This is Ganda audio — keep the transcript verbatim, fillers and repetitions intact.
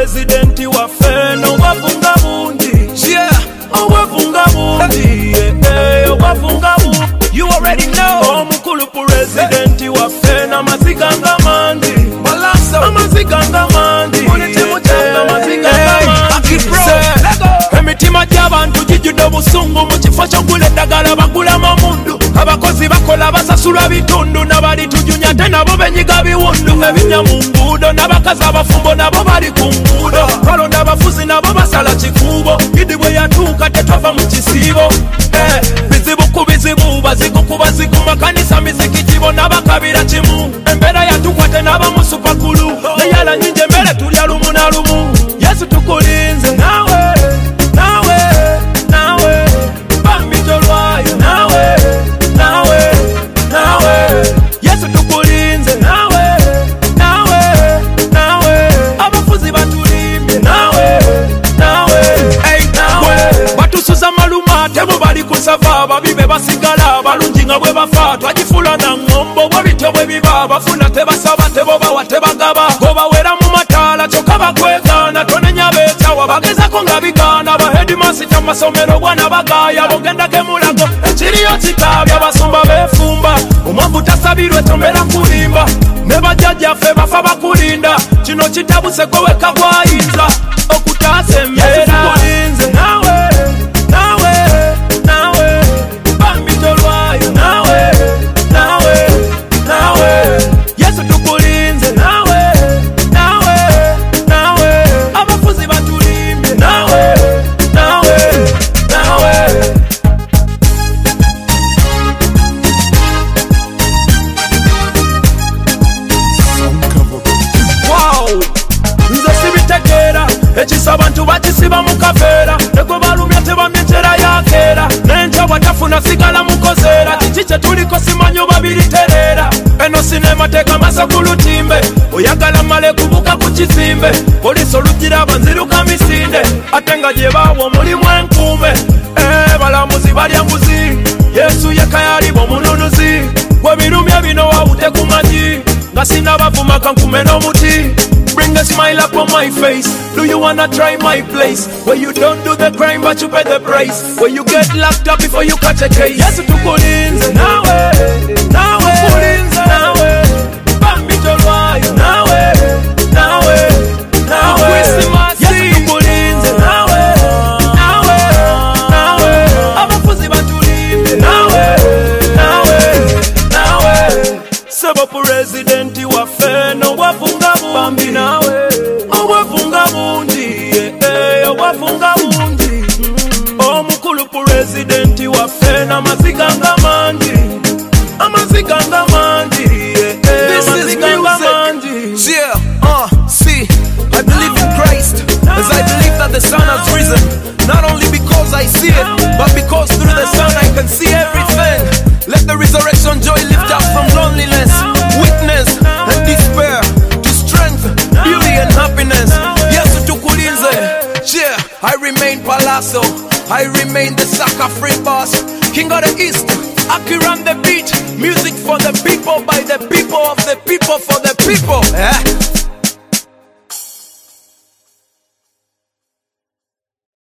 president waffe n'obwavunga bungi. Yeah, obwavunga bungi. Eh, obwavunga bungi. You already know. Omukulu president waffe n'amaziga nga mangi. Malasa, amaziga nga mangi. Amaziga nga mangi. Emitima gy'abantu gijjudde obusungu mu kifo ky'ogula eddagala bagula amamundu. Abakozi bakola basasulwa bitundu n'abalitujunya ate nabo benyiga biwundu. Ebinya mu nguudo n'abakazi abafumbo nabo bali ku nguudo. Balonda abafuzi nabo basala kikuubo. Idi bwe yatuuka tetwava mu kisiibo. Bizibu ku bizibu bazigu ku bazigu makanisa mizikiti bonna bakabira kimu. Embeera yatukwate n'abamu supakulu. Neyala nyingi emmere tulya lumu na lumu. Yesu tukulinze nawe nawe nawe bambito lwayo nawe nawe nawe Yesu tukulinze nawe nawe nawe abafuzi batulimbye nawe nawe hey nawe batusuza maluma tebo bali kusava babibe basigala balungi nga bwe bafa twagifula na ngombo bwe bityo bwe biba bafuna tebasaba tebo bawa tebagaba gobawera mu matala kyokka bakwegana tonenya beetawa bagezako nga bigaana bahedimasita masomero bwana bagaya bogenda gemulago ekiriyo kikaabya basumba beefumba omwavu tasabirwe tombera kulimba ne bajjajjaffe bafa bakulinda kino kitabuse goweka gwayinza okutaasa embeera tukulinze nawe nawe nawe bambito lwayo nawe nawe nawe Yesu tukulinze nawe nawe nawe abafuzi batulimbye nawe nawe nawe wow nze sibitegeera ekisa abantu bakisiba mu kaveera negwe balumya tebamyetera yakeera n'enkya bwatafuna sigala mukozeera kiki kye tuliko simanyi babiritereera eno sinemateeka masa ku lutimbe oyagala male kubuka ku kizimbe polisi olugira banziruka misinde ate nga gye baawa omulimu enkuume eh, balamuzi balya nguzi Yesu yeka yaliba omununuzi gwe birumya bino wawute ku magi nga sinabavuma kankume n'omuti. Bring a smile up on my face. Do you wanna try my place? Where you don't do the crime but you pay the price. Where you get locked up before you catch a case. Yes, tukulinze nawe nawe tukulinze nawe bambito lwayo nawe nawe nawe Yes, tukulinze nawe nawe nawe abafuzi batulimbye nawe nawe nawe sebo president waffe n'obwavunga bambi nawe obwavunga bungi eh, obwavunga bungi omukulu president waffe n'amaziga nga mangi amaziga nga mangi amaziga nga mangi. yeah, uh, see, I believe in Christ as I believe that the sun has risen, not only because I see it but because through the sun I can see everything. Let the resurrection joy lift up from loneliness, weakness and despair to strength, beauty and happiness. Yes, tukulinze. Yeah, I remain Palazzo, I remain the Saka free boss, king of the east, Akiran the beat, music for the people, by the people, of the people, for the people. Yeah.